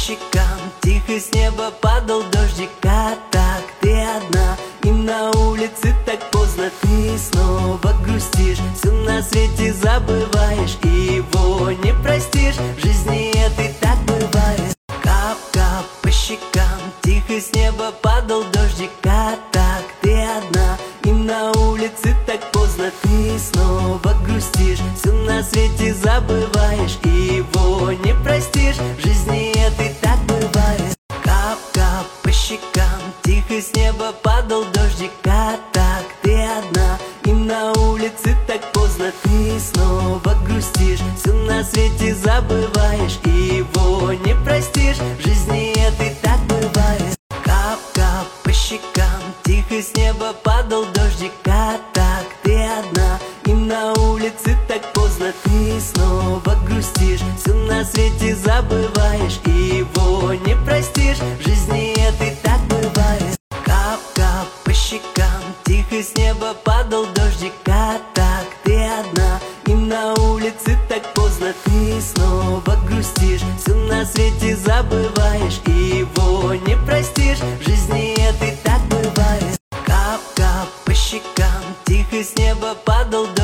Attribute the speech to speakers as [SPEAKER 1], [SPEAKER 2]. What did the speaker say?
[SPEAKER 1] щекам, тихо с неба падал дождик. А так ты одна, и на улице так поздно. Ты снова грустишь, все на свете забываешь, и его не простишь. В жизни это и так бывает. Кап-кап по щекам, тихо с неба падал дождик. А так ты одна, и на улице так поздно. Ты снова грустишь, все на свете забываешь, и его не простишь. В жизни это и так бывает. Кап-кап по щекам, тихо с неба падал дождик. А так ты одна, и на улице так поздно. Ты снова грустишь, все на свете забываешь, и его не простишь. В жизни это и так бывает. Кап-кап по щекам, тихо с неба падал дождик. А так ты одна, и на улице так поздно. Ты снова грустишь, все на свете забываешь, и его не простишь. В жизни это и так бывает. Кап-кап по щекам, тихо с неба падал дождик. А так ты одна, и на улице так поздно. Ты снова грустишь, все на свете забываешь, и его не простишь.